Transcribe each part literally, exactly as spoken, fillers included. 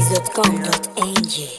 dot com dot a g.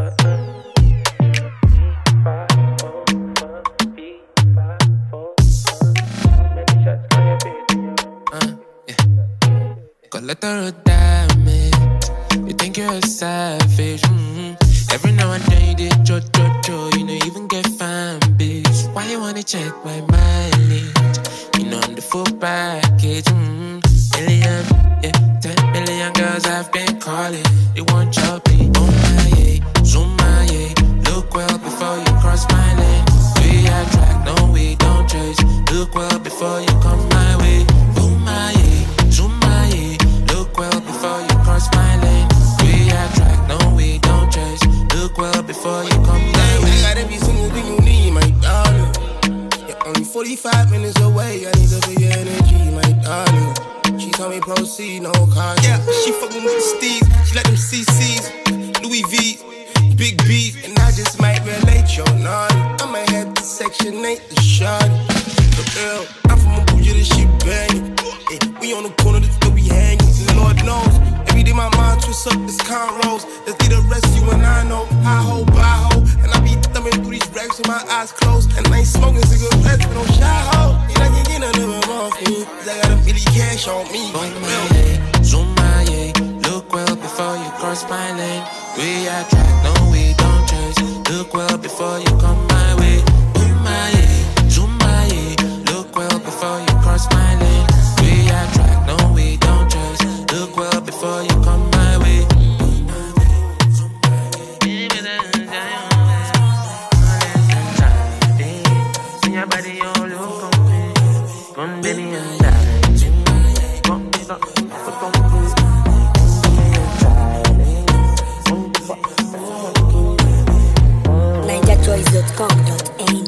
Collateral damage. You think you're a savage. Mm-hmm. Every now and then you did cho cho cho. You don't even get fine, bitch. Why you wanna check my mileage? You know I'm the full package. Mm-hmm. Million, yeah, ten million girls I've been calling. They want your beat. Oh my yeah, zoom my yeah. Look well before you cross my lane. We attract, no we don't chase. Look well before you come my way. Oh my yeah, zoom my yeah. Look well before you cross my lane. We attract, no we don't chase. Look well before you come my way. I got every single thing you need, my darling. You're only forty-five minutes away. I need to feel your energy, my darling. She told me proceed, no car. Yeah, she fucking with the steez. She let them C Cs, Louis V's, Big B's, and I just might relate, yo, naughty. I'ma head to section eight, the shawty. The girl, I'm from Abuja, this shit banging. Hey, we on the corner, this still be hanging. And Lord knows, every day my mind twists up, this con rolls. Let's get the rest, you and I know. High ho, buy ho. And I be thumbing through these racks with my eyes closed. And I ain't smoking cigarettes, but no shy ho. And I can get none of them off me, cause I got a Billy Cash on me. Boom my yeah, zoom my yeah. Look well before you cross my lane. We attract, no we don't chase. Look well before you come my way. Boom my yeah, zoom my yeah. Look well before you cross my lane. We attract, no we don't chase. Look well before you come my way. Boom my yeah, zoom my yeah. See your body all look on me. Come baby and die. ninja choice dot com dot a g.